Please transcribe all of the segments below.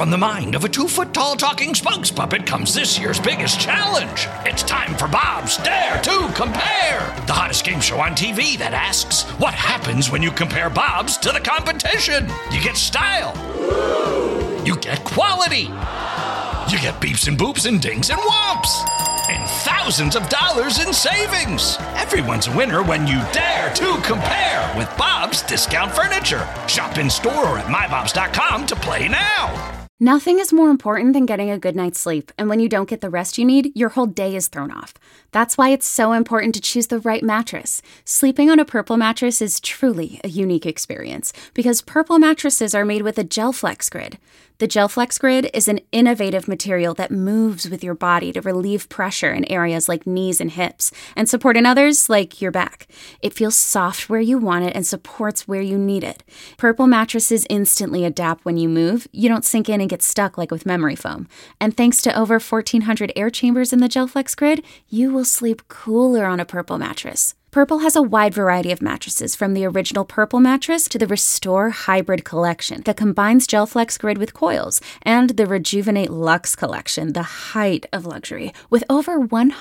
From the mind of a 2-foot-tall talking spokes puppet comes this year's biggest challenge. It's time for Bob's Dare to Compare, the hottest game show on TV that asks, what happens when you compare Bob's to the competition? You get style. You get quality. You get beeps and boops and dings and whomps. And thousands of dollars in savings. Everyone's a winner when you dare to compare with Bob's Discount Furniture. Shop in store or at mybobs.com to play now. Nothing is more important than getting a good night's sleep, and when you don't get the rest you need, your whole day is thrown off. That's why it's so important to choose the right mattress. Sleeping on a Purple mattress is truly a unique experience, because Purple mattresses are made with a GelFlex Grid. The GelFlex Grid is an innovative material that moves with your body to relieve pressure in areas like knees and hips, and support in others like your back. It feels soft where you want it and supports where you need it. Purple mattresses instantly adapt when you move. You don't sink in and get stuck like with memory foam. And thanks to over 1,400 air chambers in the GelFlex Grid, you will sleep cooler on a Purple mattress. Purple has a wide variety of mattresses, from the original Purple mattress to the Restore Hybrid collection that combines GelFlex Grid with coils, and the Rejuvenate Luxe collection, the height of luxury, with over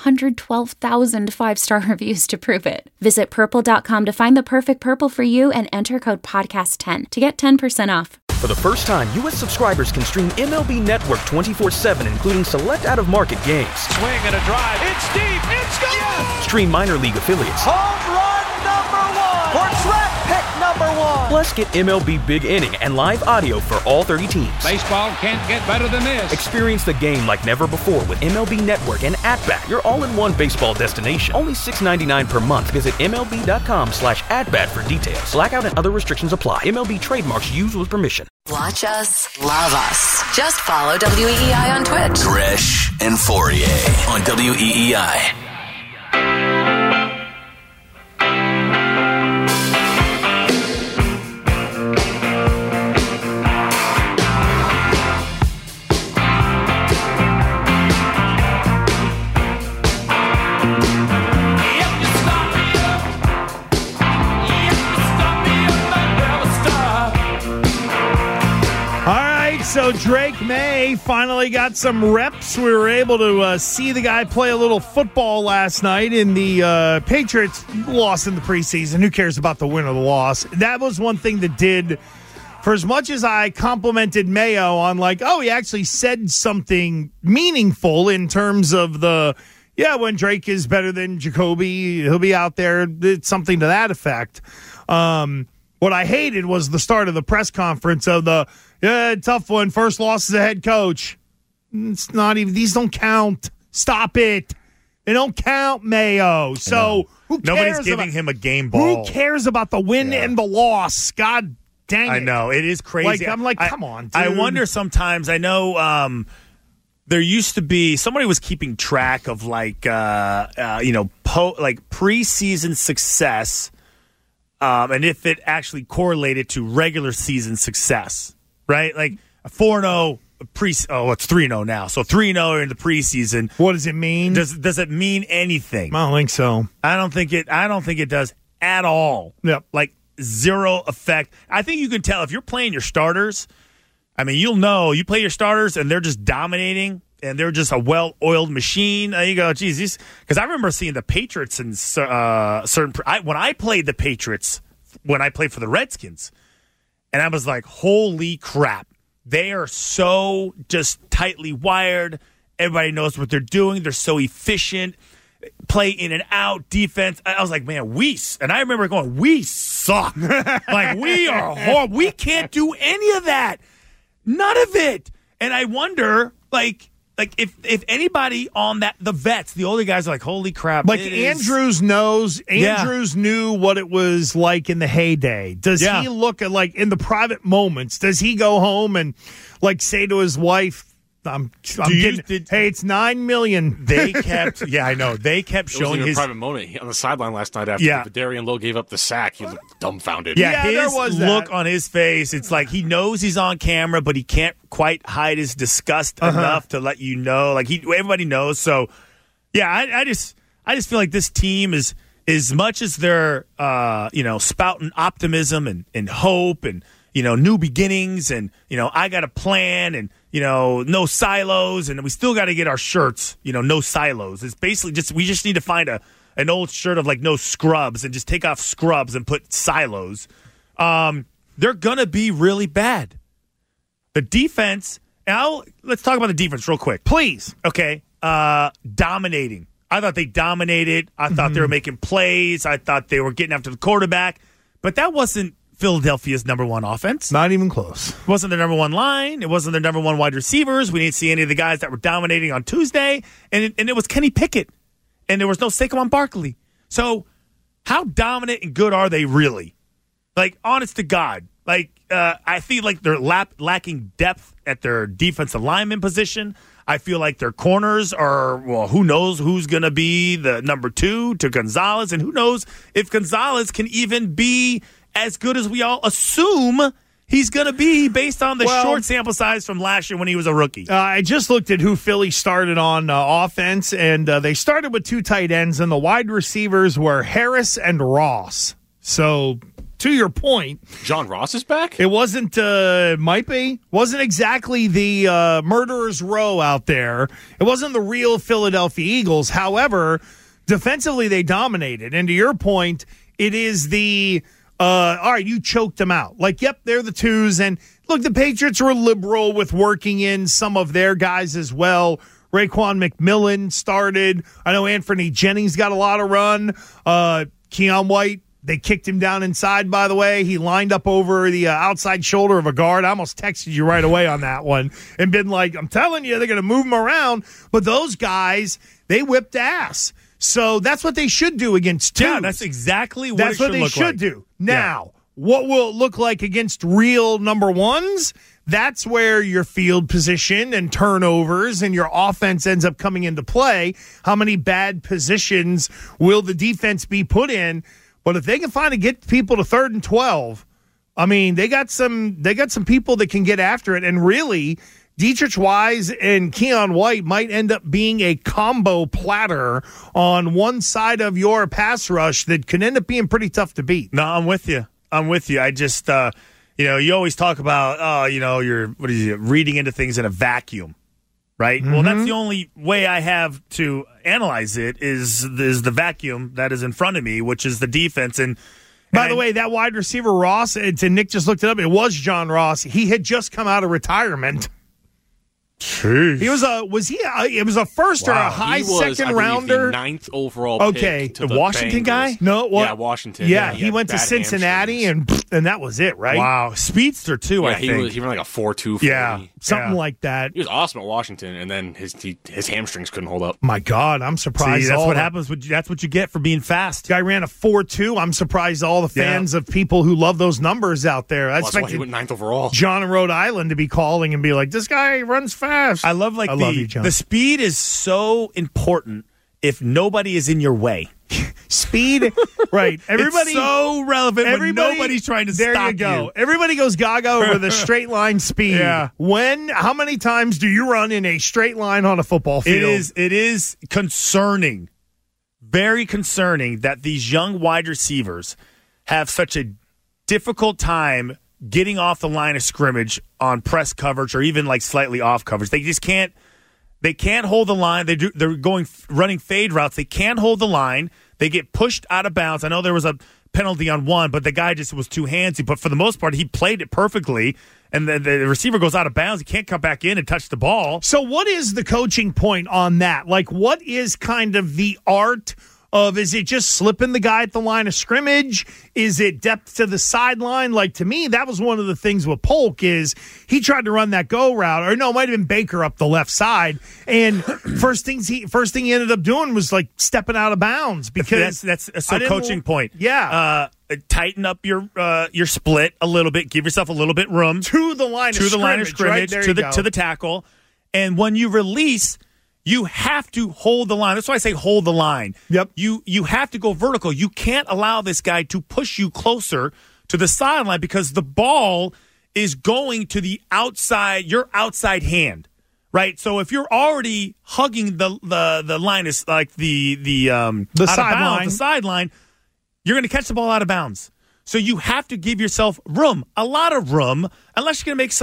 112,000 five-star reviews to prove it. Visit purple.com to find the perfect Purple for you and enter code podcast10 to get 10% off. For the first time, U.S. subscribers can stream MLB Network 24/7, including select out-of-market games. Swing and a drive. It's deep. It's gone. Yes! Stream minor league affiliates. Home run number 1. Or draft pick number 1. Plus, get MLB Big Inning and live audio for all 30 teams. Baseball can't get better than this. Experience the game like never before with MLB Network and At-Bat, your all-in-one baseball destination. Only $6.99 per month. Visit MLB.com/AtBat for details. Blackout and other restrictions apply. MLB trademarks used with permission. Watch us, love us. Just follow WEEI on Twitch. Gresh and Fourier on WEEI. So Drake May finally got some reps. We were able to see the guy play a little football last night in the Patriots lost in the preseason. Who cares about the win or the loss? That was one thing that did, for as much as I complimented Mayo on he actually said something meaningful in terms of when Drake is better than Jacoby, he'll be out there. It's something to that effect. What I hated was the start of the press conference of tough one. First loss as a head coach. It's not even, these don't count. Stop it. They don't count, Mayo. So who cares? Nobody's giving him a game ball. Who cares about the win and the loss? God dang it. I know. It is crazy. I'm come on, dude. I wonder sometimes, I know there used to be, somebody was keeping track of preseason success and if it actually correlated to regular season success. Right? Like a 4-0 it's 3-0 now. So 3-0 in the preseason. What does it mean? Does it mean anything? I don't think so. I don't think it does at all. Yep. Like zero effect. I think you can tell if you're playing your starters. I mean, you'll know you play your starters and they're just dominating and they're just a well-oiled machine. You go, geez, because I remember seeing the Patriots in when I played the Patriots, when I played for the Redskins. And I was like, holy crap. They are so just tightly wired. Everybody knows what they're doing. They're so efficient. Play in and out, defense. I was like, man, and I remember going, we suck. We are horrible. We can't do any of that. None of it. And I wonder, if anybody on the vets, the older guys are like, holy crap. Andrews knew what it was like in the heyday. Does he look at, in the private moments, does he go home and, say to his wife, hey, it's $9 million. They kept, I know. They kept showing his his private moment on the sideline last night after Darian Lowe gave up the sack. He looked dumbfounded. His look on his face, it's like he knows he's on camera, but he can't quite hide his disgust enough to let you know. Everybody knows. So, I just feel like this team is, as much as they're, spouting optimism and hope and, new beginnings and, I got a plan and, no silos, and we still got to get our shirts, no silos. It's basically we just need to find an old shirt of like no scrubs and just take off scrubs and put silos. They're going to be really bad. The defense, let's talk about the defense real quick. Please. Okay. Dominating. I thought they dominated. I thought they were making plays. I thought they were getting after the quarterback. But that wasn't Philadelphia's number one offense. Not even close. It wasn't their number one line. It wasn't their number one wide receivers. We didn't see any of the guys that were dominating on Tuesday. And it was Kenny Pickett. And there was no Saquon Barkley. So how dominant and good are they really? Like, honest to God. Like, I feel like they're lacking depth at their defensive lineman position. I feel like their corners are, who knows who's going to be the number 2 to Gonzalez, and who knows if Gonzalez can even be as good as we all assume he's going to be based on the short sample size from last year when he was a rookie. I just looked at who Philly started on offense, and they started with 2 tight ends, and the wide receivers were Harris and Ross. So, to your point, John Ross is back? It wasn't, wasn't exactly the murderer's row out there. It wasn't the real Philadelphia Eagles. However, defensively they dominated. And to your point, it is the, all right, you choked them out. Like, yep, they're the 2s. And look, the Patriots were liberal with working in some of their guys as well. Raekwon McMillan started. I know Anthony Jennings got a lot of run. Keon White, they kicked him down inside, by the way. He lined up over the outside shoulder of a guard. I almost texted you right away on that one and been like, I'm telling you, they're going to move him around. But those guys, they whipped ass. So that's what they should do against 2s. Yeah, that's exactly what they should do. Now, what will it look like against real number 1s? That's where your field position and turnovers and your offense ends up coming into play. How many bad positions will the defense be put in? But if they can finally get people to 3rd and 12, I mean, they got some people that can get after it. And really, Dietrich Wise and Keon White might end up being a combo platter on one side of your pass rush that can end up being pretty tough to beat. No, I'm with you. I just, you always talk about, you're reading into things in a vacuum. Right? Mm-hmm. Well, that's the only way I have to analyze it is the vacuum that is in front of me, which is the defense. And by the way, that wide receiver Ross, and Nick just looked it up, it was John Ross. He had just come out of retirement. Jeez. He was it was a first or a high second rounder. The 9th overall pick to the Washington Bengals. Guy? No, yeah, Washington. Yeah, he went to Cincinnati and that was it, right? Wow, speedster too. I think he ran like a 4.2. Yeah, something like that. He was awesome at Washington, and then his hamstrings couldn't hold up. My God, I'm surprised. See, that's what happens. That's what you get for being fast. Guy ran a 4.2. I'm surprised all the fans of people who love those numbers out there. That's why he went 9th overall. John in Rhode Island to be calling and be like, this guy runs fast. I love the speed is so important if nobody is in your way. Speed, right. Everybody, it's so relevant when nobody's trying to stop you. There you go. Everybody goes gaga over the straight line speed. Yeah. How many times do you run in a straight line on a football field? It is concerning, very concerning that these young wide receivers have such a difficult time getting off the line of scrimmage on press coverage or even like slightly off coverage. They just can't. They can't hold the line. They're running fade routes. They can't hold the line. They get pushed out of bounds. I know there was a penalty on one, but the guy just was too handsy. But for the most part, he played it perfectly. And the receiver goes out of bounds. He can't come back in and touch the ball. So what is the coaching point on that? Like, what is kind of the art of, is it just slipping the guy at the line of scrimmage? Is it depth to the sideline? Like, to me, that was one of the things with Polk is he tried to run that go route. Or no, it might have been Baker up the left side. And first thing he ended up doing was, like, stepping out of bounds. Because that's a coaching point. Yeah. Tighten up your split a little bit. Give yourself a little bit room. To the line of scrimmage. Right? To the tackle. And when you release, you have to hold the line. That's why I say hold the line. Yep. You have to go vertical. You can't allow this guy to push you closer to the sideline because the ball is going to the outside, your outside hand, right? So if you're already hugging the line, is like the sideline, you're going to catch the ball out of bounds. So you have to give yourself room, a lot of room, unless you're going to make some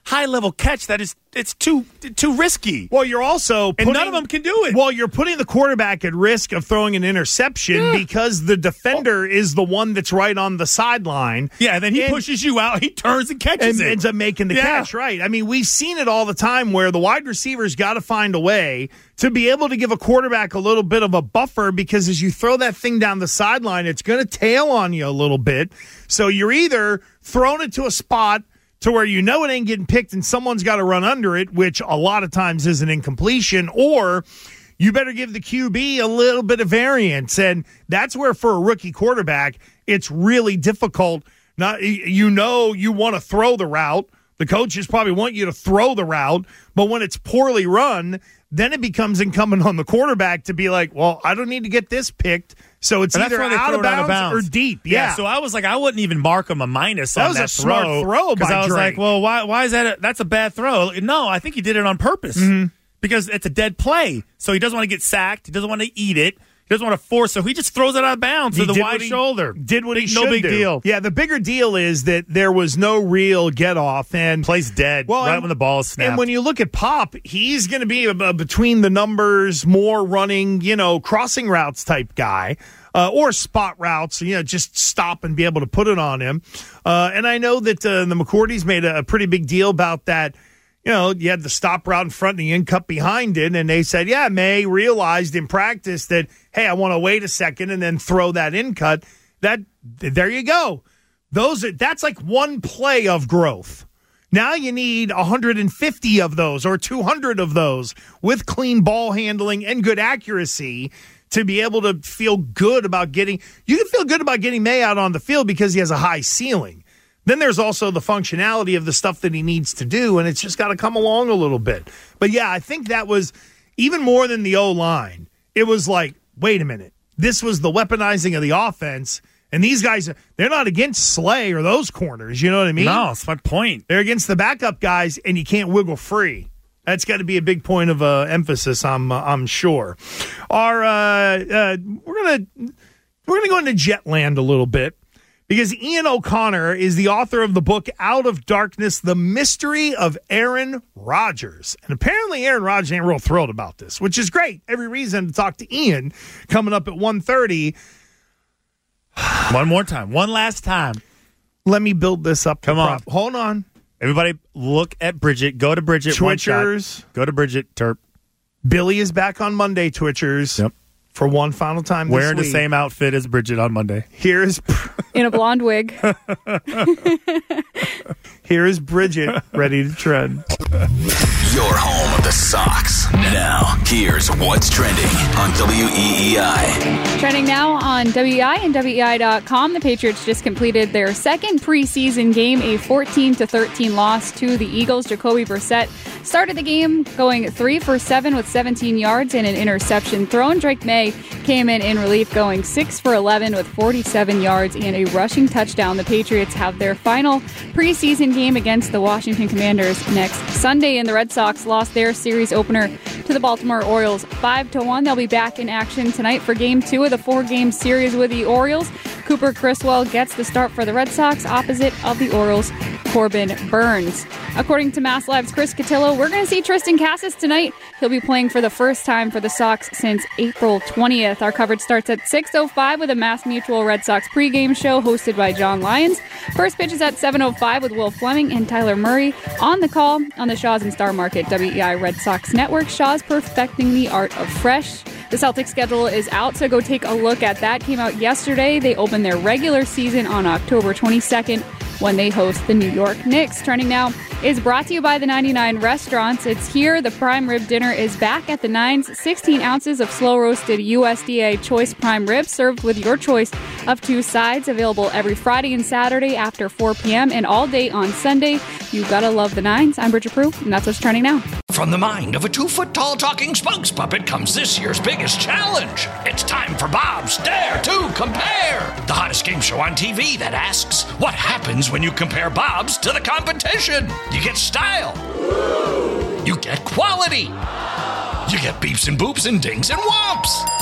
high-level catch that it's too risky. Well, you're also and none of them can do it. Well, you're putting the quarterback at risk of throwing an interception because the defender is the one that's right on the sideline. Yeah, and then he pushes you out. He turns and catches it. And ends up making the catch, right? I mean, we've seen it all the time where the wide receiver's got to find a way to be able to give a quarterback a little bit of a buffer because as you throw that thing down the sideline, it's going to tail on you a little bit. So you're either throwing it to a spot to where you know it ain't getting picked and someone's got to run under it, which a lot of times is an incompletion, or you better give the QB a little bit of variance. And that's where, for a rookie quarterback, it's really difficult. You want to throw the route. The coaches probably want you to throw the route, but when it's poorly run, then it becomes incumbent on the quarterback to be like, well, I don't need to get this picked. So it's either out of bounds or deep. Yeah. So I was like, I wouldn't even mark him a minus on that throw. That was a smart throw by Drake. I was like, well, why is that? That's a bad throw. No, I think he did it on purpose because it's a dead play. So he doesn't want to get sacked. He doesn't want to eat it. He doesn't want to force, so he just throws it out of bounds to the wide shoulder. Did what he should do. No big deal. Yeah, the bigger deal is that there was no real get-off. And plays dead when the ball is snapped. And when you look at Pop, he's going to be a between-the-numbers, more running, crossing routes type guy. Or spot routes, just stop and be able to put it on him. And I know that the McCourties made a pretty big deal about that. You had the stop route in front and the in cut behind it, and they said, May realized in practice that, hey, I want to wait a second and then throw that in cut. There you go. That's like one play of growth. Now you need 150 of those or 200 of those with clean ball handling and good accuracy to be able to feel good about getting May out on the field because he has a high ceiling. Then there's also the functionality of the stuff that he needs to do, and it's just got to come along a little bit. But, I think that was even more than the O-line. It was like, wait a minute. This was the weaponizing of the offense, and these guys, they're not against Slay or those corners. You know what I mean? No, that's my point. They're against the backup guys, and you can't wiggle free. That's got to be a big point of emphasis, I'm sure. We're gonna go into Jetland a little bit because Ian O'Connor is the author of the book Out of Darkness: The Mystery of Aaron Rodgers, and apparently Aaron Rodgers ain't real thrilled about this, which is great. Every reason to talk to Ian coming up at 1:30. One more time, one last time. Let me build this up. Come on, hold on. Everybody look at Bridget. Go to Bridget. Twitchers. Go to Bridget. Terp. Billy is back on Monday, Twitchers. Yep. For one final time this Wearing week. the same outfit as Bridget on Monday. Here's in a blonde wig. Here is Bridget ready to tread. Your home of the Sox. Now, here's what's trending on WEEI. Trending now on WEEI and WEEI.com. The Patriots just completed their second preseason game, a 14-13 loss to the Eagles. Jacoby Brissett started the game going 3 for 7 with 17 yards and an interception thrown. Drake May came in relief going 6 for 11 with 47 yards and a rushing touchdown. The Patriots have their final preseason game against the Washington Commanders next Sunday, and the Red Sox lost their series opener to the Baltimore Orioles 5-1. They'll be back in action tonight for Game 2 of the 4-game series with the Orioles. Cooper Criswell gets the start for the Red Sox opposite of the Orioles' Corbin Burns. According to Mass Live's Chris Cotillo, we're going to see Tristan Casas tonight. He'll be playing for the first time for the Sox since April 20th. Our coverage starts at 6:05 with a Mass Mutual Red Sox pregame show hosted by John Lyons. First pitch is at 7:05 with Will Fleming and Tyler Murray on the call on the Shaw's and Star Market WEEI Red Sox Network. Shaw's perfecting the art of fresh. The Celtics schedule is out, so go take a look at that. Came out yesterday. They open their regular season on October 22nd when they host the New York Knicks. Trending now is brought to you by the 99 Restaurants. It's here. The prime rib dinner is back at the 9's. 16 ounces of slow-roasted USDA choice prime ribs served with your choice of 2 sides. Available every Friday and Saturday after 4 p.m. and all day on Sunday. You gotta love the 9's. I'm Bridget Prue, and that's what's trending now. From the mind of a 2-foot-tall talking spokes puppet comes this year's biggest challenge. It's time for Bob's Dare to Compare, the hottest game show on TV that asks, what happens when you compare Bob's to the competition? You get style. You get quality. You get beeps and boops and dings and whomps. And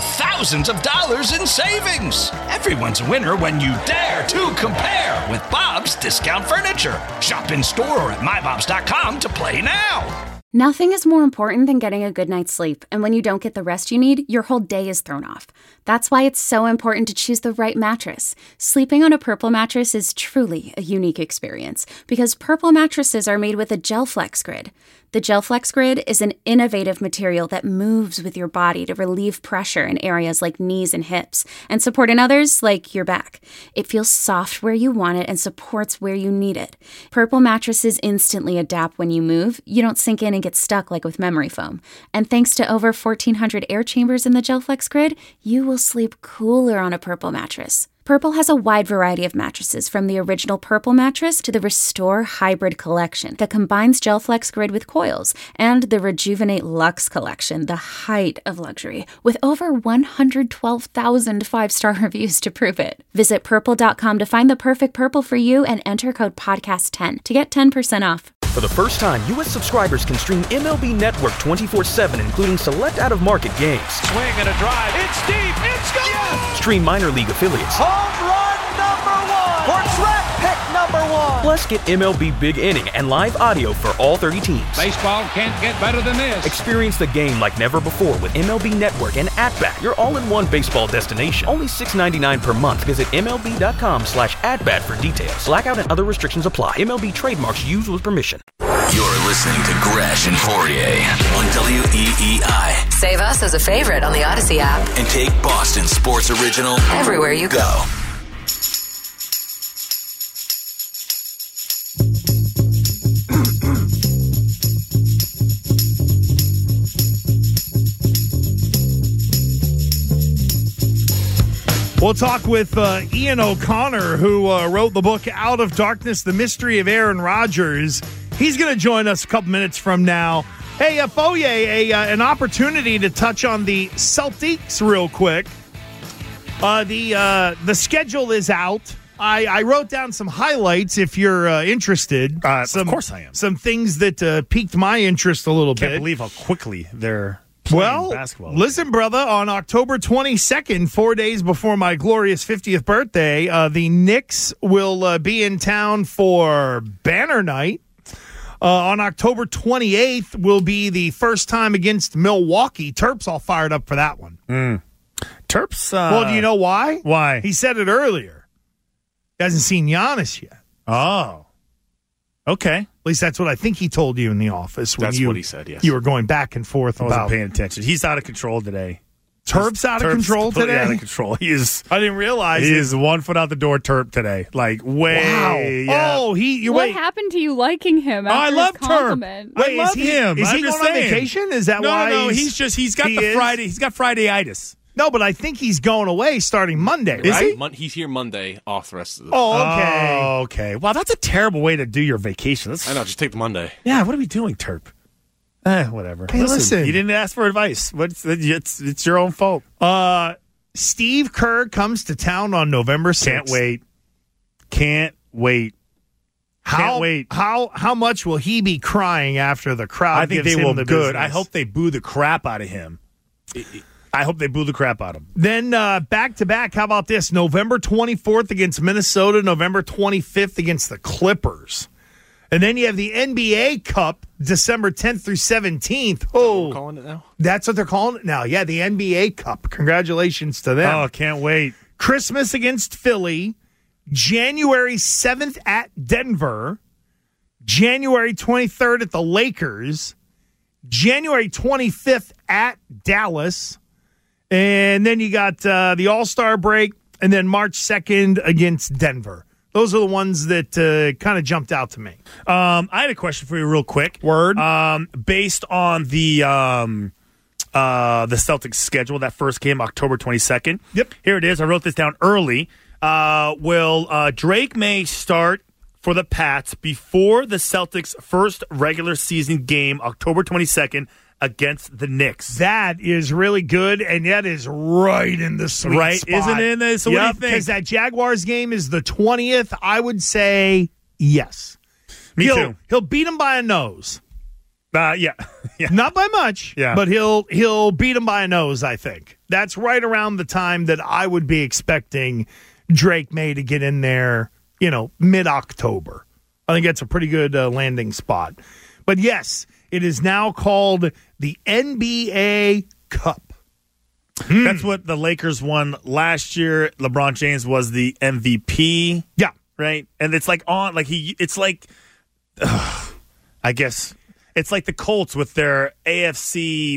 thousands of dollars in savings. Everyone's a winner when you dare to compare with Bob's Discount Furniture. Shop in store or at mybobs.com to play now. Nothing is more important than getting a good night's sleep, and when you don't get the rest you need, your whole day is thrown off. That's why it's so important to choose the right mattress. Sleeping on a Purple mattress is truly a unique experience because Purple mattresses are made with a GelFlex Grid. The GelFlex Grid is an innovative material that moves with your body to relieve pressure in areas like knees and hips and support in others like your back. It feels soft where you want it and supports where you need it. Purple mattresses instantly adapt when you move. You don't sink in and get stuck like with memory foam. And thanks to over 1,400 air chambers in the GelFlex Grid, you will sleep cooler on a Purple mattress. Purple has a wide variety of mattresses, from the original Purple mattress to the Restore Hybrid collection that combines GelFlex Grid with coils, and the Rejuvenate Luxe collection, the height of luxury, with over 112,000 five-star reviews to prove it. Visit purple.com to find the perfect Purple for you and enter code podcast10 to get 10% off. For the first time, U.S. subscribers can stream MLB Network 24/7, including select out-of-market games. Swing and a drive. It's deep. It's gone. Yes! Stream minor league affiliates. Home run number 1. Or draft pick number 1. Plus, get MLB Big Inning and live audio for all 30 teams. Baseball can't get better than this. Experience the game like never before with MLB Network and @Bat, your all-in-one baseball destination. Only $6.99 per month. Visit MLB.com/@Bat for details. Blackout and other restrictions apply. MLB trademarks used with permission. You're listening to Gresh and Poirier on WEEI. Save us as a favorite on the Odyssey app. And take Boston Sports Original everywhere you go. We'll talk with Ian O'Connor, who wrote the book Out of Darkness, The Mystery of Aaron Rodgers. He's going to join us a couple minutes from now. Hey, Foye, an opportunity to touch on the Celtics real quick. The schedule is out. I wrote down some highlights if you're interested. Of course I am. Some things that piqued my interest a little bit. Can't believe how quickly they're playing basketball. Listen, brother, on October 22nd, 4 days before my glorious 50th birthday, the Knicks will be in town for Banner Night. On October 28th will be the first time against Milwaukee. Terp's all fired up for that one. Terp's... well, do you know why? Why? He said it earlier. He hasn't seen Giannis yet. Oh. Okay. At least that's what I think he told you in the office. When that's what he said, yes. You were going back and forth I about... wasn't paying attention. He's out of control today. Terp's out of control today? Out of control. He is. I didn't realize he is 1 foot out the door. Terp today, like way. Wow. Yeah. Oh, what happened to you liking him? After I love his compliment? Terp. I love him. Is I'm he just going on saying. vacation? Is that why? No. He's got Friday. He's got Friday-itis. No, but I think he's going away starting Monday. Is right? he? He's here Monday, off the rest of the. Oh, okay. Oh, okay. Wow, that's a terrible way to do your vacation. I know. Just take the Monday. Yeah. What are we doing, Terp? Whatever. Hey, listen. You didn't ask for advice. It's your own fault. Steve Kerr comes to town on November 6th. Can't wait. How much will he be crying after the crowd? I think gives they him will. The Good. business? I hope they boo the crap out of him. I hope they boo the crap out of him. Then back to back. How about this? November 24th against Minnesota. November 25th against the Clippers. And then you have the NBA Cup, December 10th through 17th. Oh, calling it now? That's what they're calling it now. Yeah, the NBA Cup. Congratulations to them. Oh, can't wait. Christmas against Philly. January 7th at Denver. January 23rd at the Lakers. January 25th at Dallas. And then you got the All-Star break. And then March 2nd against Denver. Those are the ones that kind of jumped out to me. I had a question for you real quick. Word. Based on the Celtics schedule, that first game, October 22nd. Yep. Here it is. I wrote this down early. Will Drake May start for the Pats before the Celtics' first regular season game, October 22nd, against the Knicks? That is really good, and that is right in the sweet spot. Isn't it? So what do you think? Because that Jaguars game is the 20th. I would say yes. Me too. He'll beat him by a nose. Yeah. Not by much, but he'll beat him by a nose, I think. That's right around the time that I would be expecting Drake May to get in there, mid-October. I think that's a pretty good landing spot. But yes, it is now called the NBA Cup. That's what the Lakers won last year. LeBron James was the MVP. Yeah. Right? And it's like I guess it's like the Colts with their AFC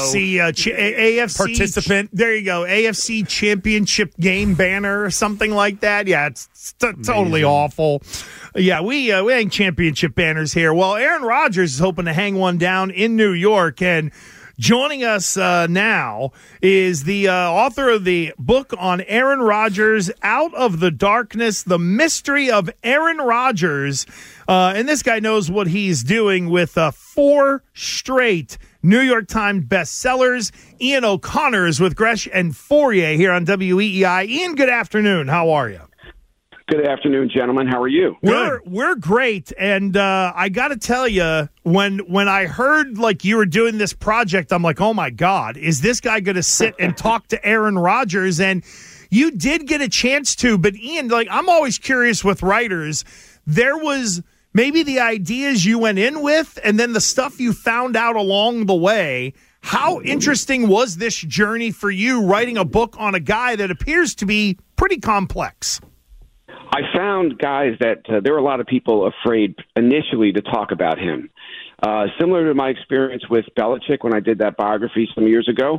participant. There you go. AFC championship game banner or something like that. Yeah, it's totally awful. Yeah, we ain't championship banners here. Well, Aaron Rodgers is hoping to hang one down in New York, and joining us now is the author of the book on Aaron Rodgers, Out of the Darkness, The Mystery of Aaron Rodgers. And this guy knows what he's doing with 4 straight New York Times bestsellers. Ian O'Connor is with Gresh and Fauria here on WEEI. Ian, good afternoon. How are you? Good afternoon, gentlemen. How are you? We're great, and I got to tell you, when I heard you were doing this project, I'm like, oh my God, is this guy going to sit and talk to Aaron Rodgers? And you did get a chance to, but Ian, I'm always curious with writers. There was maybe the ideas you went in with, and then the stuff you found out along the way. How interesting was this journey for you, writing a book on a guy that appears to be pretty complex? I found, guys, that there were a lot of people afraid initially to talk about him. Similar to my experience with Belichick when I did that biography some years ago,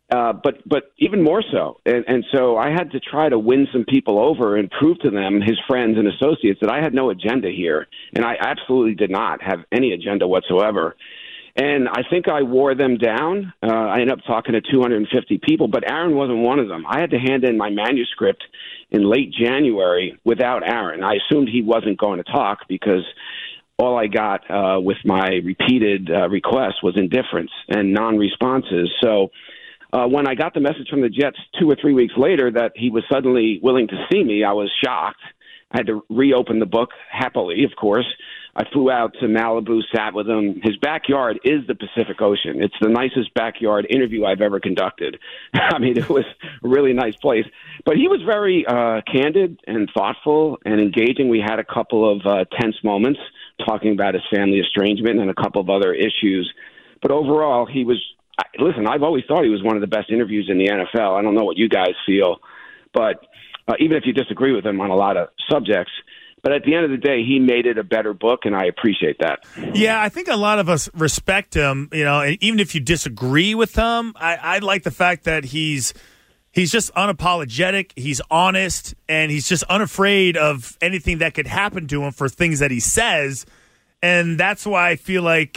but even more so. And so I had to try to win some people over and prove to them, his friends and associates, that I had no agenda here. And I absolutely did not have any agenda whatsoever. And I think I wore them down. I ended up talking to 250 people, but Aaron wasn't one of them. I had to hand in my manuscript in late January without Aaron. I assumed he wasn't going to talk because all I got with my repeated requests was indifference and non-responses. So when I got the message from the Jets 2 or 3 weeks later that he was suddenly willing to see me, I was shocked. I had to reopen the book happily, of course. I flew out to Malibu, sat with him. His backyard is the Pacific Ocean. It's the nicest backyard interview I've ever conducted. I mean, it was a really nice place. But he was very candid and thoughtful and engaging. We had a couple of tense moments talking about his family estrangement and a couple of other issues. But overall, he was – listen, I've always thought he was one of the best interviews in the NFL. I don't know what you guys feel. But even if you disagree with him on a lot of subjects – but at the end of the day, he made it a better book, and I appreciate that. Yeah, I think a lot of us respect him, and even if you disagree with him, I like the fact that he's just unapologetic, he's honest, and he's just unafraid of anything that could happen to him for things that he says. And that's why I feel like,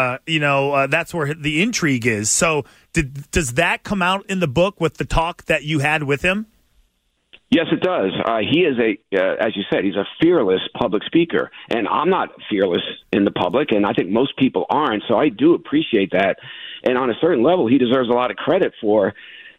that's where the intrigue is. So does that come out in the book with the talk that you had with him? Yes, it does. He is as you said, he's a fearless public speaker, and I'm not fearless in the public, and I think most people aren't, so I do appreciate that. And on a certain level, he deserves a lot of credit for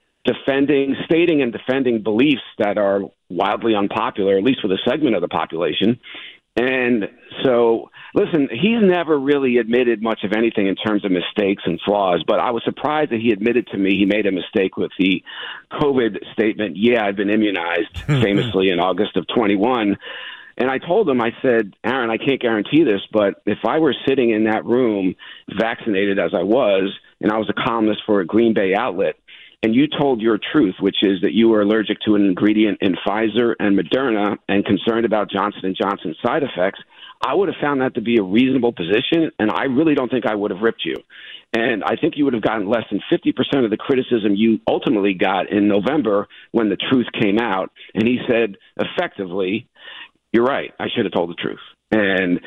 stating and defending beliefs that are wildly unpopular, at least with a segment of the population. And so, listen, he's never really admitted much of anything in terms of mistakes and flaws, but I was surprised that he admitted to me he made a mistake with the COVID statement, I've been immunized, famously in August of 21. And I told him, I said, Aaron, I can't guarantee this, but if I were sitting in that room, vaccinated as I was, and I was a columnist for a Green Bay outlet, and you told your truth, which is that you were allergic to an ingredient in Pfizer and Moderna and concerned about Johnson & Johnson's side effects, I would have found that to be a reasonable position, and I really don't think I would have ripped you. And I think you would have gotten less than 50% of the criticism you ultimately got in November when the truth came out. And he said, effectively, you're right, I should have told the truth. And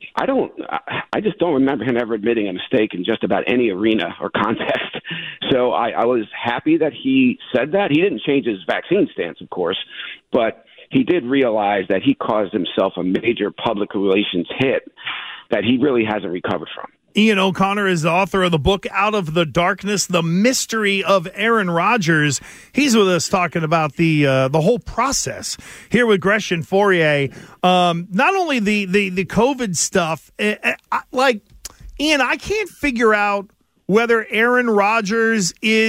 I just don't remember him ever admitting a mistake in just about any arena or context. So I was happy that he said that. He didn't change his vaccine stance, of course, but he did realize that he caused himself a major public relations hit that he really hasn't recovered from. Ian O'Connor is the author of the book Out of the Darkness, The Mystery of Aaron Rodgers. He's with us talking about the whole process here with Gresh and Fauria. Not only the COVID stuff, Ian, I can't figure out whether Aaron Rodgers is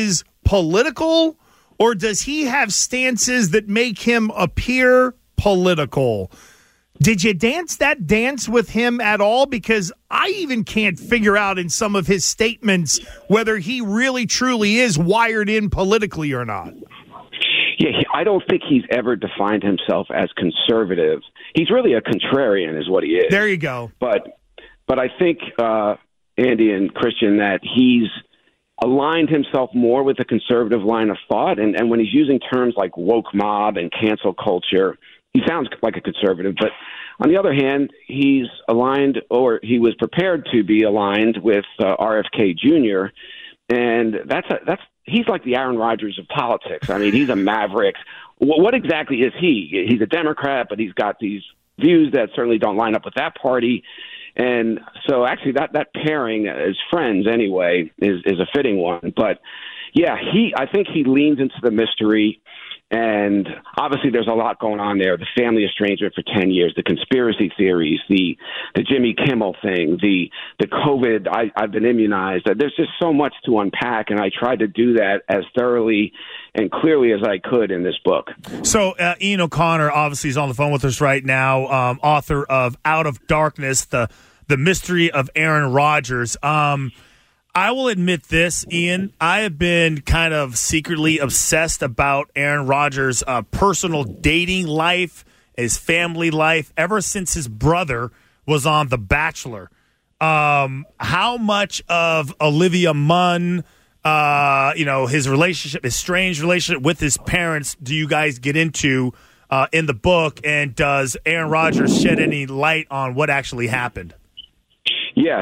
political, or does he have stances that make him appear political? Did you dance that dance with him at all? Because I even can't figure out in some of his statements whether he really truly is wired in politically or not. Yeah, I don't think he's ever defined himself as conservative. He's really a contrarian is what he is. There you go. But I think, Andy and Christian, that he's aligned himself more with a conservative line of thought. And when he's using terms like woke mob and cancel culture, he sounds like a conservative. But on the other hand, he's aligned, or he was prepared to be aligned with RFK Jr., and he's like the Aaron Rodgers of politics. I mean, he's a maverick. What exactly is he? He's a Democrat, but he's got these views that certainly don't line up with that party. And so actually that pairing as friends anyway is a fitting one. But yeah, I think he leans into the mystery. And obviously there's a lot going on there. The family estrangement for 10 years, the conspiracy theories, the Jimmy Kimmel thing, the COVID, I've been immunized. There's just so much to unpack, and I tried to do that as thoroughly and clearly as I could in this book. So Ian O'Connor obviously is on the phone with us right now, author of Out of Darkness, the mystery of Aaron Rodgers. I will admit this, Ian. I have been kind of secretly obsessed about Aaron Rodgers' personal dating life, his family life, ever since his brother was on The Bachelor. How much of Olivia Munn, his relationship, his strange relationship with his parents, do you guys get into in the book? And does Aaron Rodgers shed any light on what actually happened? Yes,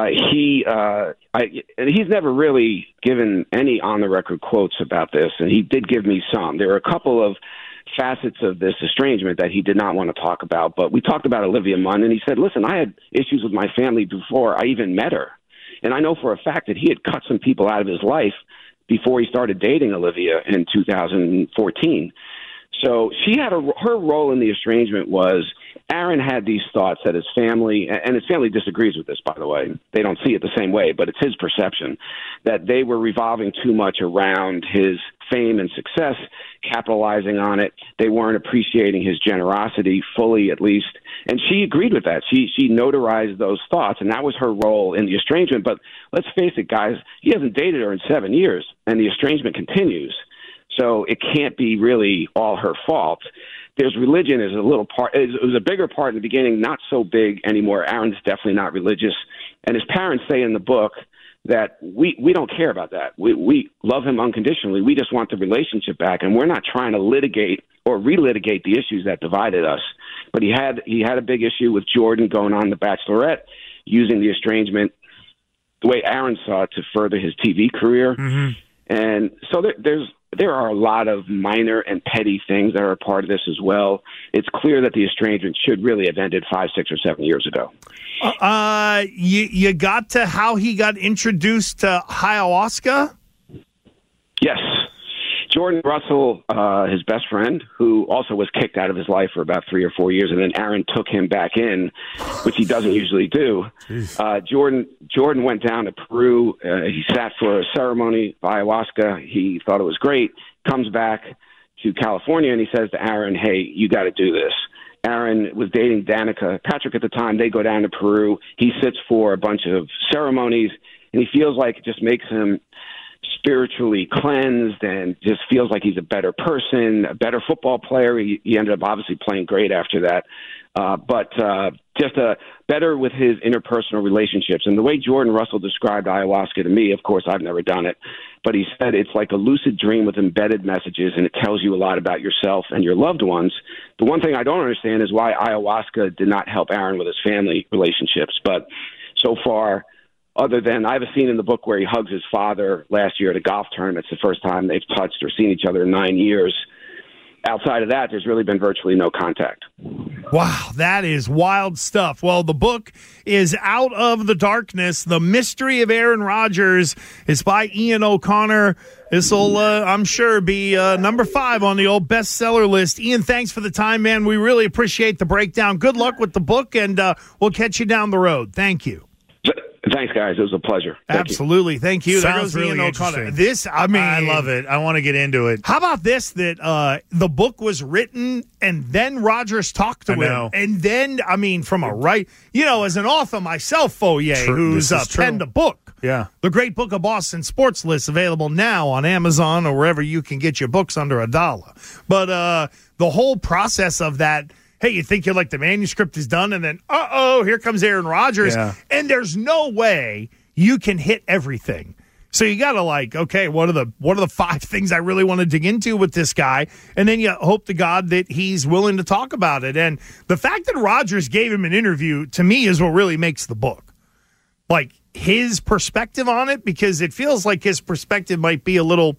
he's never really given any on-the-record quotes about this, and he did give me some. There are a couple of facets of this estrangement that he did not want to talk about, but we talked about Olivia Munn, and he said, listen, I had issues with my family before I even met her, and I know for a fact that he had cut some people out of his life before he started dating Olivia in 2014. So she had her role in the estrangement was Aaron had these thoughts that his family, and his family disagrees with this, by the way. They don't see it the same way, but it's his perception that they were revolving too much around his fame and success, capitalizing on it. They weren't appreciating his generosity fully, at least. And she agreed with that. She notarized those thoughts, and that was her role in the estrangement. But let's face it, guys, he hasn't dated her in 7 years, and the estrangement continues. So it can't be really all her fault. There's religion is a little part. It was a bigger part in the beginning, not so big anymore. Aaron's definitely not religious. And his parents say in the book that we don't care about that. We love him unconditionally. We just want the relationship back, and we're not trying to litigate or relitigate the issues that divided us. But he had a big issue with Jordan going on The Bachelorette, using the estrangement the way Aaron saw it to further his TV career. Mm-hmm. And so there are a lot of minor and petty things that are a part of this as well. It's clear that the estrangement should really have ended 5, 6, or 7 years ago. You got to how he got introduced to ayahuasca? Yes. Jordan Russell, his best friend, who also was kicked out of his life for about 3 or 4 years, and then Aaron took him back in, which he doesn't usually do. Jordan went down to Peru. He sat for a ceremony of ayahuasca. He thought it was great. Comes back to California, and he says to Aaron, hey, you got to do this. Aaron was dating Danica Patrick at the time. They go down to Peru. He sits for a bunch of ceremonies, and he feels like it just makes him spiritually cleansed and just feels like he's a better person, a better football player. He ended up obviously playing great after that, but just better with his interpersonal relationships. And the way Jordan Russell described ayahuasca to me, of course, I've never done it, but he said it's like a lucid dream with embedded messages, and it tells you a lot about yourself and your loved ones. The one thing I don't understand is why ayahuasca did not help Aaron with his family relationships, but so far, other than I have a scene in the book where he hugs his father last year at a golf tournament. It's the first time they've touched or seen each other in 9 years. Outside of that, there's really been virtually no contact. Wow, that is wild stuff. Well, the book is Out of the Darkness. The Mystery of Aaron Rodgers is by Ian O'Connor. This will, I'm sure, be number 5 on the old bestseller list. Ian, thanks for the time, man. We really appreciate the breakdown. Good luck with the book, and we'll catch you down the road. Thank you. Thanks, guys. It was a pleasure. Absolutely. Thank you. Sounds really interesting. This, I love it. I want to get into it. How about this, that the book was written and then Rodgers talked to him? And then, from a as an author myself, Fourier, who's penned a book. Yeah. The Great Book of Boston Sports List, available now on Amazon or wherever you can get your books under $1. But the whole process of that, hey, you think you're like the manuscript is done, and then, here comes Aaron Rodgers. Yeah. And there's no way you can hit everything. So you got to okay, what are the 5 things I really want to dig into with this guy? And then you hope to God that he's willing to talk about it. And the fact that Rodgers gave him an interview, to me, is what really makes the book. His perspective on it, because it feels like his perspective might be a little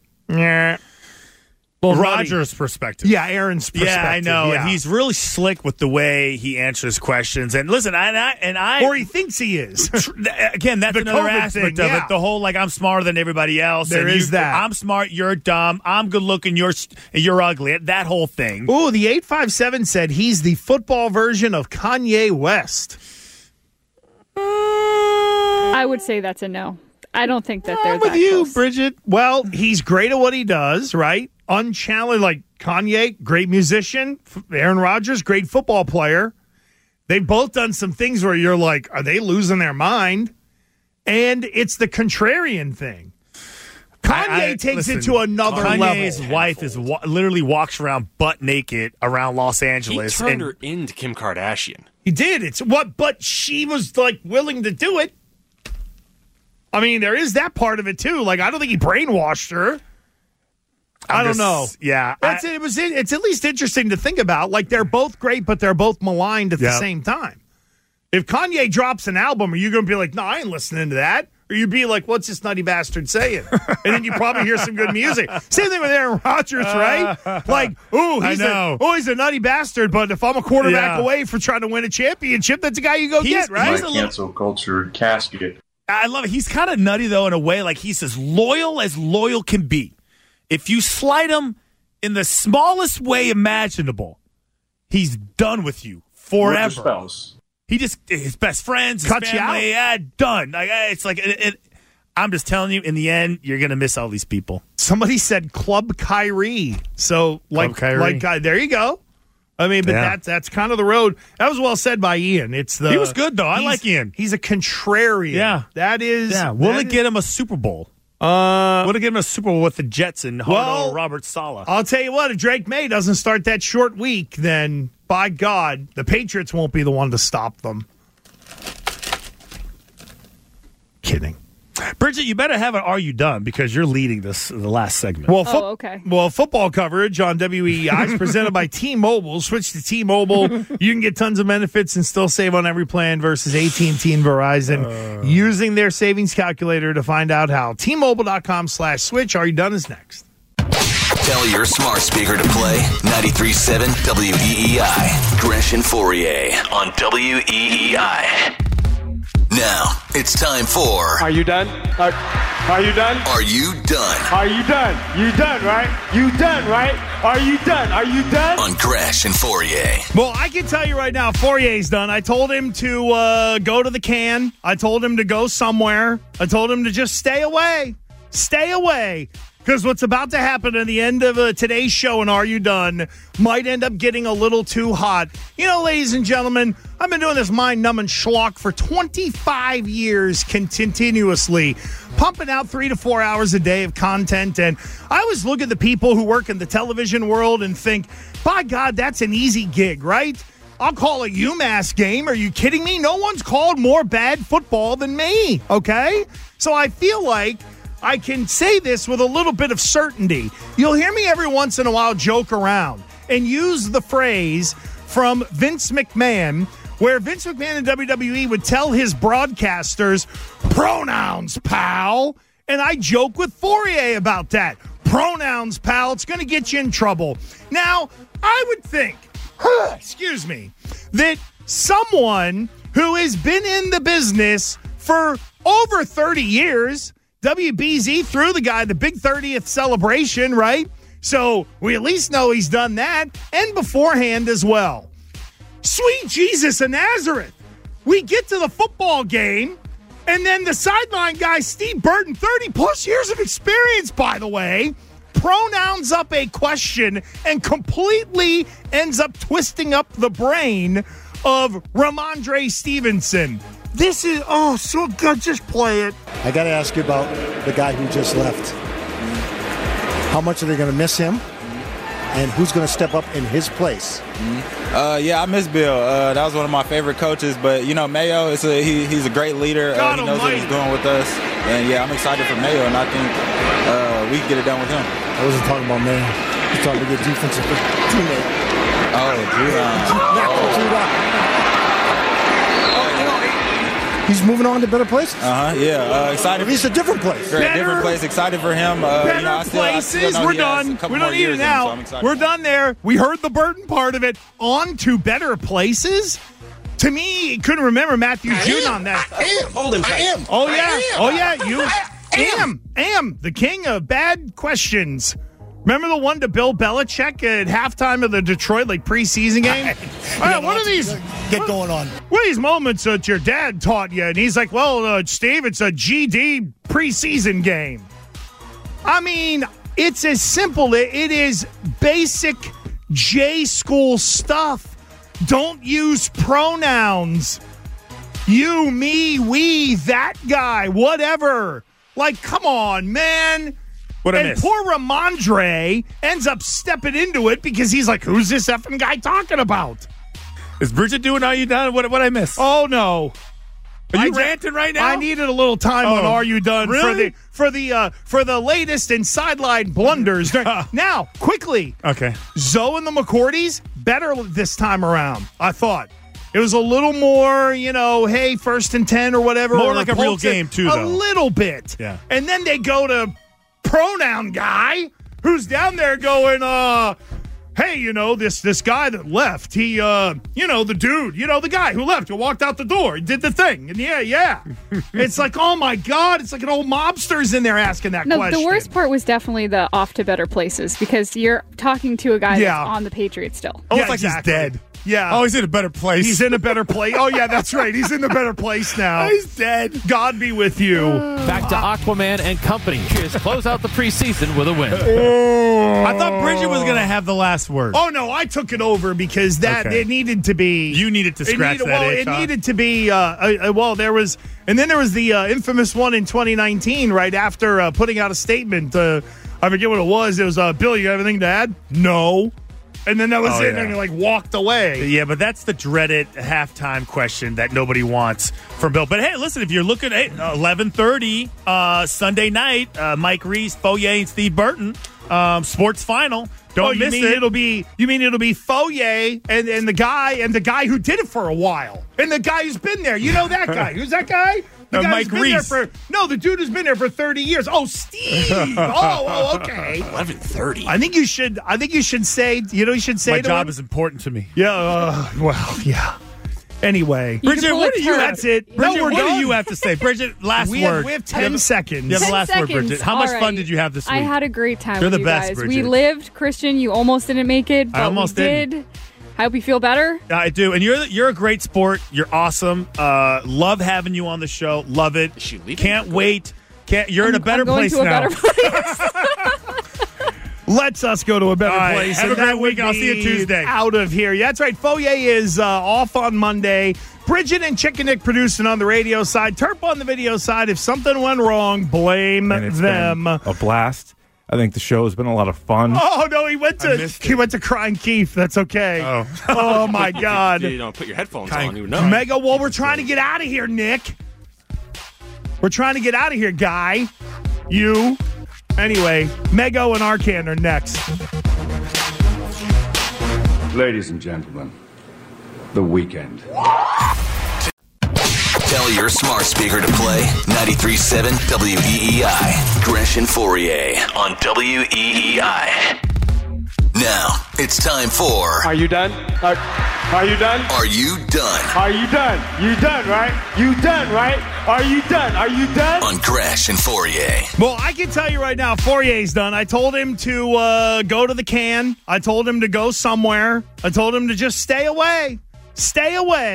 Rodgers' perspective. Yeah, Aaron's perspective. Yeah, I know. Yeah. And he's really slick with the way he answers questions. And listen, or he thinks he is. Again, that's another COVID aspect thing, of it. The whole, I'm smarter than everybody else. There is that. I'm smart, you're dumb. I'm good looking, you're ugly. That whole thing. Ooh, the 857 said he's the football version of Kanye West. I would say that's a no. I don't think that they're with that you, close. Bridget. Well, he's great at what he does, right? Unchallenged, like Kanye, great musician. Aaron Rodgers, great football player. They've both done some things where you're like, are they losing their mind? And it's the contrarian thing. Kanye takes it to another level. Kanye's wife literally walks around butt naked around Los Angeles. He turned her into Kim Kardashian. He did. But she was willing to do it. There is that part of it too. I don't think he brainwashed her. I don't know. Yeah, it's at least interesting to think about. They're both great, but they're both maligned at the same time. If Kanye drops an album, are you going to be like, no, I ain't listening to that? Or you'd be like, what's this nutty bastard saying? And then you probably hear some good music. Same thing with Aaron Rodgers, right? He's a nutty bastard, but if I'm a quarterback away from trying to win a championship, that's a guy you go get, right? My cancel culture casket. I love it. He's kind of nutty, though, in a way. He's as loyal can be. If you slight him in the smallest way imaginable, he's done with you forever. With your spouse. He just, his best friends, his family, done. It's I'm just telling you, in the end, you're going to miss all these people. Somebody said Club Kyrie. So, Kyrie. There you go. That's kind of the road. That was well said by Ian. He was good, though. I like Ian. He's a contrarian. Yeah. That is. Yeah. Will it get him a Super Bowl? Would it give him a Super Bowl with the Jets and Robert Saleh? I'll tell you what, if Drake May doesn't start that short week, then by God, the Patriots won't be the one to stop them. Kidding. Bridget, you better have an Are You Done, because you're leading the last segment. Well, okay. Well, football coverage on WEEI is presented by T-Mobile. Switch to T-Mobile. You can get tons of benefits and still save on every plan versus AT&T and Verizon using their savings calculator to find out how. T-Mobile.com/switch. Are You Done is next. Tell your smart speaker to play 93.7 WEEI. Gresh and Fourier on WEEI. Now, it's time for... Are you done? Are you done? Are you done? Are you done? You done, right? You done, right? Are you done? Are you done? On Gresh and Fourier. Well, I can tell you right now, Fourier's done. I told him to go to the can. I told him to go somewhere. I told him to just stay away. Stay away. Because what's about to happen at the end of today's show and Are You Done might end up getting a little too hot. Ladies and gentlemen, I've been doing this mind-numbing schlock for 25 years continuously, pumping out 3 to 4 hours a day of content. And I always look at the people who work in the television world and think, by God, that's an easy gig, right? I'll call a UMass game. Are you kidding me? No one's called more bad football than me, okay? So I feel like I can say this with a little bit of certainty. You'll hear me every once in a while joke around and use the phrase from Vince McMahon, where Vince McMahon in WWE would tell his broadcasters, pronouns, pal. And I joke with Fourier about that. Pronouns, pal. It's going to get you in trouble. Now, I would think, excuse me, that someone who has been in the business for over 30 years, WBZ threw the guy the big 30th celebration, right? So we at least know he's done that, and beforehand as well. Sweet Jesus of Nazareth. We get to the football game, And then the sideline guy, Steve Burton, 30-plus years of experience, by the way, pronouns up a question and completely ends up twisting up the brain of Ramondre Stevenson. This is, so good. Just play it. I got to ask you about the guy who just left. How much are they going to miss him? And who's going to step up in his place? I miss Bill. That was one of my favorite coaches. But, Mayo, he's a great leader. He knows what he's doing with us. And, I'm excited for Mayo, and I think we can get it done with him. I wasn't talking about Mayo. I was talking about your defensive teammate. Judon. He's moving on to better places. Excited. At least a different place. Different place. Excited for him. Better places. We're done. We don't need it now. We're done there. We heard the Burton part of it. On to better places. To me, couldn't remember Matthew Judon on that. I am. Oh yeah. You am the king of bad questions. Remember the one to Bill Belichick at halftime of the Detroit preseason game? What are these? Get going on. What are these moments that your dad taught you? And he's like, well, Steve, it's a GD preseason game. I mean, it's as simple. It is basic J school stuff. Don't use pronouns. You, me, we, that guy, whatever. Come on, man. What I miss? Poor Ramondre ends up stepping into it because he's like, who's this effing guy talking about? Is Bridget doing Are You Done? What I miss? Oh, no. Are you ranting right now? I needed a little time on Are You Done really? for the latest in sideline blunders. Now, quickly. Okay. Zoe and the McCourties, better this time around, I thought. It was a little more, hey, 1st and 10 or whatever. More like a real game, too, though. A little bit. Yeah. And then they go to pronoun guy who's down there going, hey, this guy that left, he, the dude, the guy who left, who walked out the door, he did the thing. And yeah. It's like, oh, my God, it's like an old mobster's in there asking that question. The worst part was definitely the off to better places because you're talking to a guy that's on the Patriots still. Oh, it's like he's dead. Yeah. Oh, he's in a better place. He's in a better place. Oh, yeah, that's right. He's in a better place now. He's dead. God be with you. Back to Aquaman and company. Just close out the preseason with a win. I thought Bridget was going to have the last word. Oh, no, I took it over because it needed to be. You needed to scratch that itch, It needed to be, there was, and then there was the infamous one in 2019, right after putting out a statement. I forget what it was. It was, Bill, you have anything to add? No. And then that was it, and he walked away. Yeah, but that's the dreaded halftime question that nobody wants from Bill. But hey, listen, if you're looking at 11:30 Sunday night, Mike Reese, Foye, and Steve Burton, sports final. Don't miss it. You mean it'll be Foye and the guy who did it for a while, and the guy who's been there. You know that guy? Who's that guy? The guy Mike Reese. The dude who's been there for 30 years. Oh, Steve. Okay. 11:30. I think you should say. You should say. My job is important to me. Yeah. Yeah. Anyway, Bridget, what do you? That's it. Bridget, what do you have to say? Bridget, last word. We have 10 seconds. You have the last word, Bridget. How much fun did you have this week? I had a great time. You're with the you best, guys. Bridget. We lived, Christian. You almost didn't make it, but I almost we did. I hope you feel better. I do, and you're a great sport. You're awesome. Love having you on the show. Love it. Is she leaving? Can't wait. You're in a better I'm going place to a now. better place. Let's us go to a better place. Have a great week. I'll see you Tuesday. Out of here. Yeah, that's right. Foye is off on Monday. Bridget and Chicken Nick producing on the radio side. Terp on the video side. If something went wrong, blame them. A blast. I think the show has been a lot of fun. Oh no, he went to Crying Keith. That's okay. Oh my God. You don't put your headphones on. You know. Mega. Well, we're trying to get out of here, Nick. We're trying to get out of here, guy. You. Anyway, Mego and Arcan are next. Ladies and gentlemen, The Weeknd. Tell your smart speaker to play 93.7 WEEI. Gresh and Fourier on WEEI. Now, it's time for... Are you done? Are you done? Are you done? Are you done? You done, right? You done, right? Are you done? Are you done? On Gresh and Fourier. Well, I can tell you right now, Fourier's done. I told him to go to the can. I told him to go somewhere. I told him to just stay away. Stay away.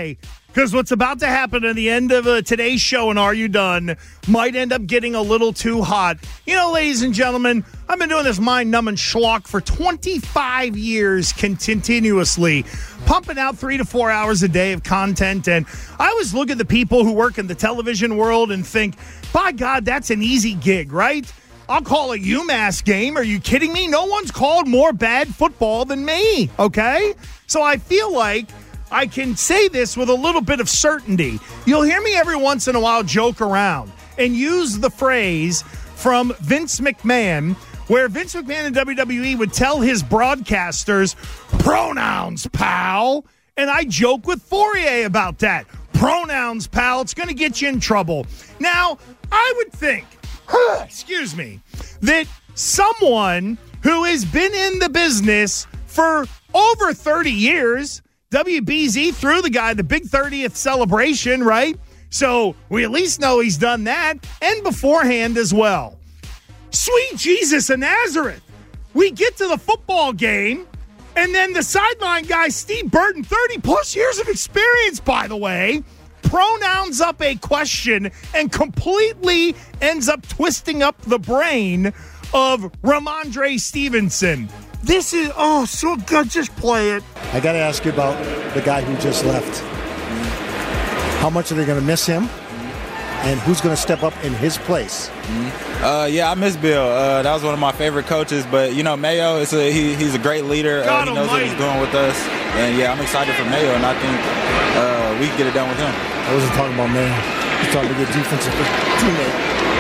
because what's about to happen at the end of today's show and Are You Done might end up getting a little too hot. You know, ladies and gentlemen, I've been doing this mind-numbing schlock for 25 years continuously, pumping out 3 to 4 hours a day of content. And I always look at the people who work in the television world and think, by God, that's an easy gig, right? I'll call a UMass game. Are you kidding me? No one's called more bad football than me, okay? So I feel like I can say this with a little bit of certainty. You'll hear me every once in a while joke around and use the phrase from Vince McMahon, where Vince McMahon in WWE would tell his broadcasters, pronouns, pal. And I joke with Fourier about that. Pronouns, pal. It's going to get you in trouble. Now, I would think, excuse me, that someone who has been in the business for over 30 years, WBZ threw the guy the big 30th celebration, right? So we at least know he's done that, and beforehand as well. Sweet Jesus of Nazareth. We get to the football game, and then the sideline guy, Steve Burton, 30-plus years of experience, by the way, pronouns up a question and completely ends up twisting up the brain of Ramondre Stevenson. This is, so good. Just play it. I got to ask you about the guy who just left. How much are they going to miss him? And who's going to step up in his place? I miss Bill. That was one of my favorite coaches. But, Mayo, he's a great leader. He knows what he's doing with us. And, I'm excited for Mayo, and I think we can get it done with him. I wasn't talking about Mayo. I was talking about your defensive teammate.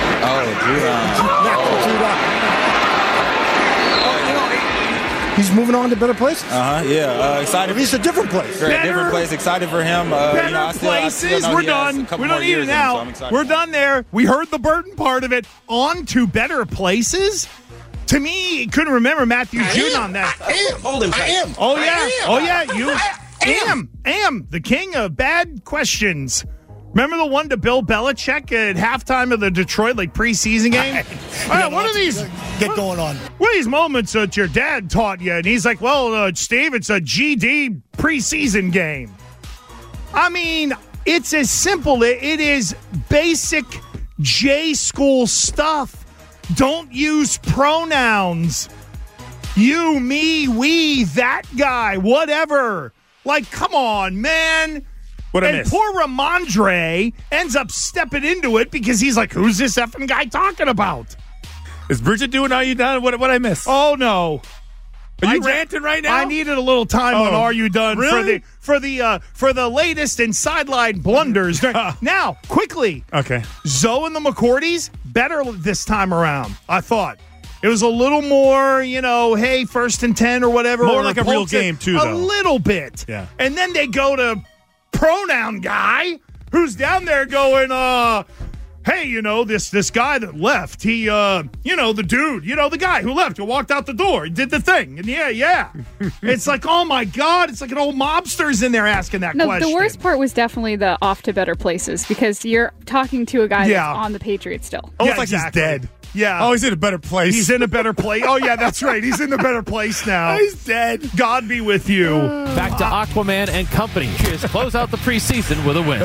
Judon. He's moving on to better places? Excited. At least a different place. Different place. Excited for him. Places. We're done. We don't need it now. We're done there. We heard the Burton part of it. On to better places? To me, couldn't remember Matthew Judon on that. I am. Hold him. I am. Oh, yeah. I am. Oh, yeah. You am. The king of bad questions. Remember the one to Bill Belichick at halftime of the Detroit preseason game? What are these? Get going on. What are these moments that your dad taught you? And he's like, well, Steve, it's a GD preseason game. I mean, it's as simple. It is basic J school stuff. Don't use pronouns. You, me, we, that guy, whatever. Come on, man. Poor Ramondre ends up stepping into it because he's like, who's this effing guy talking about? Is Bridget doing Are You Done? What I miss? Oh, no. Are you ranting right now? I needed a little time on Are You Done really? for the latest in sideline blunders. Now, quickly. Okay. Zoe and the McCourties, better this time around, I thought. It was a little more, hey, 1st and 10 or whatever. More like a real game, too, though. A little bit. Yeah. And then they go to pronoun guy who's down there going, hey, this guy that left, he, the dude, the guy who left, who walked out the door, he did the thing. And yeah. It's like, oh, my God. It's like an old mobster's in there asking that question. The worst part was definitely the off to better places because you're talking to a guy that's on the Patriots still. Almost like he's dead. Yeah. Oh, he's in a better place. He's in a better place. Oh, yeah, that's right. He's in a better place now. He's dead. God be with you. Back to Aquaman and company. Cheers. Close out the preseason with a win.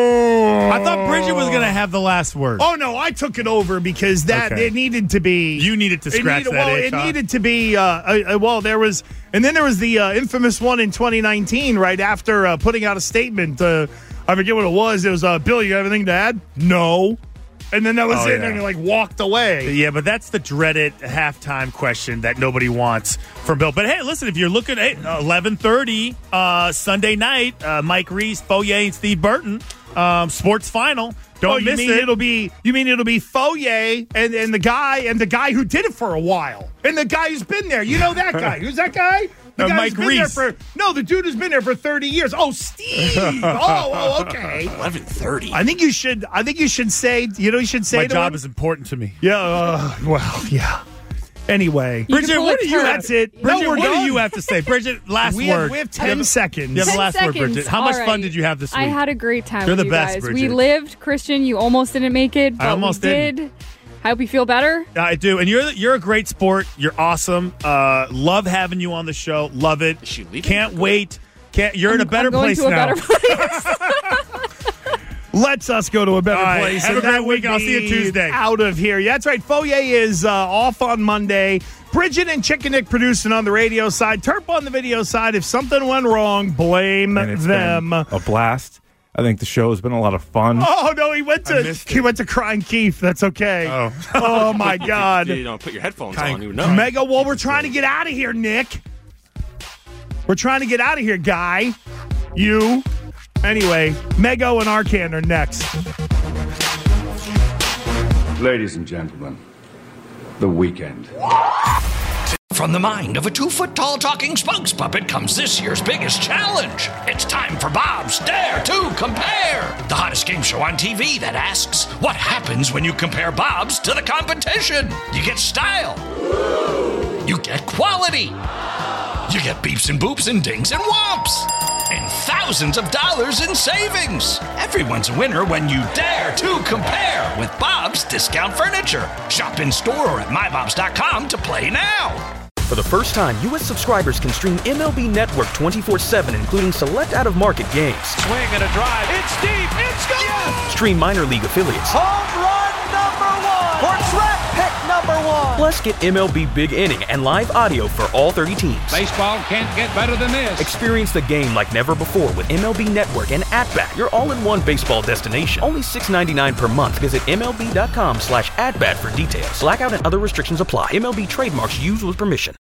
I thought Bridget was going to have the last word. Oh, no, I took it over because it needed to be. You needed to scratch that itch, It needed to be, there was, and then there was the infamous one in 2019 right after putting out a statement. I forget what it was. It was, Bill, you have anything to add? No. And then that was it, and he walked away. Yeah, but that's the dreaded halftime question that nobody wants from Bill. But hey, listen, if you're looking at 11:30 Sunday night, Mike Reese, Fourier, and Steve Burton, sports final. Don't miss it. You mean it'll be Fourier and the guy who did it for a while, and the guy who's been there. You know that guy? Who's that guy? The guy Mike Reese. The dude who's been there for 30 years. Oh, Steve. Okay. 11:30. I think you should say. You should say. My job is important to me. Yeah. Yeah. Anyway, Bridget, what do you? That's it. Bridget, what do you have to say? Bridget, last word. We have 10 seconds. You have the last word, Bridget. How much fun did you have this week? I had a great time. You're with the best, guys. Bridget. We lived, Christian. You almost didn't make it, but I almost did. I hope you feel better. I do, and you're a great sport. You're awesome. Love having you on the show. Love it. Is she leaving? Can't wait. You're in a better place now. I'm going to a better place. lets us go to a better place. Have a great week. I'll see you Tuesday. Out of here. Yeah, that's right. Foyer is off on Monday. Bridget and Chicken Nick producing on the radio side. Terp on the video side. If something went wrong, blame them. Been a blast. I think the show has been a lot of fun. Oh no, he went to Crying Keith. That's okay. Oh my God. You don't put your headphones on. You know. Mega. Well, we're trying to get out of here, Nick. We're trying to get out of here, guy. You. Anyway, Mego and Arcand are next. Ladies and gentlemen, The Weeknd. From the mind of a 2-foot-tall talking spokes puppet comes this year's biggest challenge. It's time for Bob's Dare to Compare, the hottest game show on TV that asks, what happens when you compare Bob's to the competition? You get style. You get quality. You get beeps and boops and dings and whomps. And thousands of dollars in savings. Everyone's a winner when you dare to compare with Bob's Discount Furniture. Shop in store or at mybobs.com to play now. For the first time, U.S. subscribers can stream MLB Network 24/7, including select out-of-market games. Swing and a drive. It's deep. It's gone. Yes. Stream minor league affiliates. Home run number 1. Or track pick number 1. Plus, get MLB Big Inning and live audio for all 30 teams. Baseball can't get better than this. Experience the game like never before with MLB Network and At-Bat, your all-in-one baseball destination. Only $6.99 per month. Visit MLB.com/atbat for details. Blackout and other restrictions apply. MLB trademarks used with permission.